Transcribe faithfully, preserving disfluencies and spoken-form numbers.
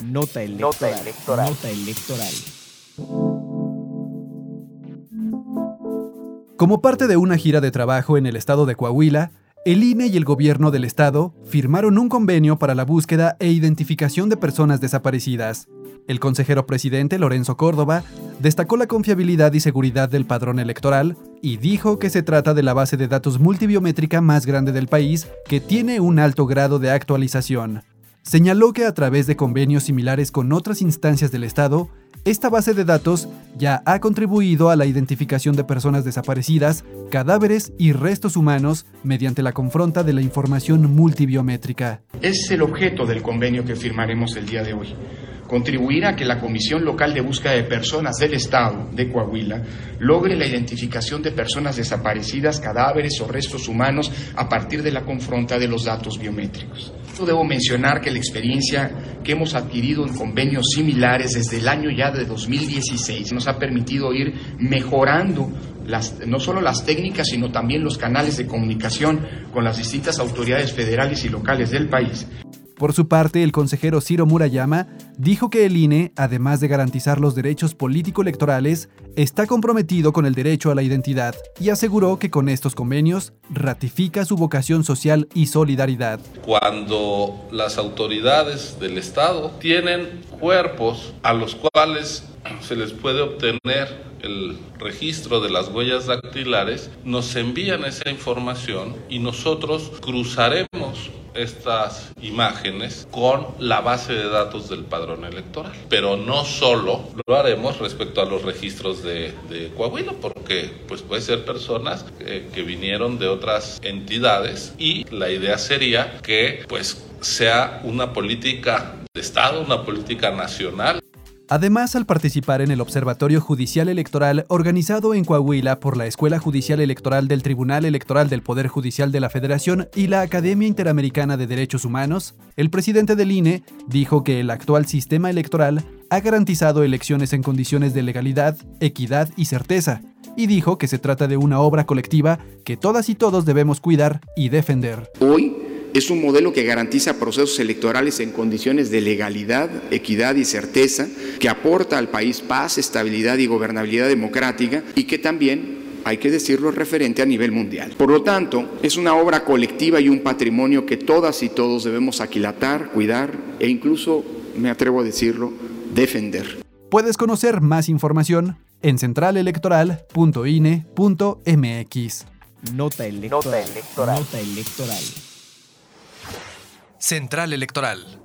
Nota electoral. Nota electoral. Nota electoral. Como parte de una gira de trabajo en el estado de Coahuila, el I N E y el gobierno del estado firmaron un convenio para la búsqueda e identificación de personas desaparecidas. El consejero presidente Lorenzo Córdoba destacó la confiabilidad y seguridad del padrón electoral y dijo que se trata de la base de datos multibiométrica más grande del país, que tiene un alto grado de actualización. Señaló que a través de convenios similares con otras instancias del Estado, esta base de datos ya ha contribuido a la identificación de personas desaparecidas, cadáveres y restos humanos mediante la confronta de la información multibiométrica. Es el objeto del convenio que firmaremos el día de hoy. Contribuir a que la Comisión Local de Búsqueda de Personas del Estado de Coahuila logre la identificación de personas desaparecidas, cadáveres o restos humanos a partir de la confronta de los datos biométricos. Debo mencionar que la experiencia que hemos adquirido en convenios similares desde el año ya de dos mil dieciséis nos ha permitido ir mejorando las, no solo las técnicas, sino también los canales de comunicación con las distintas autoridades federales y locales del país. Por su parte, el consejero Ciro Murayama dijo que el I N E, además de garantizar los derechos político-electorales, está comprometido con el derecho a la identidad y aseguró que con estos convenios ratifica su vocación social y solidaridad. Cuando las autoridades del Estado tienen cuerpos a los cuales se les puede obtener el registro de las huellas dactilares, nos envían esa información y nosotros cruzaremos estas imágenes con la base de datos del padrón electoral. Pero no solo lo haremos respecto a los registros de, de Coahuila, porque pues puede ser personas que, que vinieron de otras entidades, y la idea sería que pues sea una política de Estado, una política nacional. Además, al participar en el Observatorio Judicial Electoral organizado en Coahuila por la Escuela Judicial Electoral del Tribunal Electoral del Poder Judicial de la Federación y la Academia Interamericana de Derechos Humanos, el presidente del I N E dijo que el actual sistema electoral ha garantizado elecciones en condiciones de legalidad, equidad y certeza, y dijo que se trata de una obra colectiva que todas y todos debemos cuidar y defender. Hoy es un modelo que garantiza procesos electorales en condiciones de legalidad, equidad y certeza, que aporta al país paz, estabilidad y gobernabilidad democrática, y que también, hay que decirlo, es referente a nivel mundial. Por lo tanto, es una obra colectiva y un patrimonio que todas y todos debemos aquilatar, cuidar e incluso, me atrevo a decirlo, defender. Puedes conocer más información en central electoral punto i n e punto m x. Nota electoral. Nota electoral. Nota electoral. Central Electoral.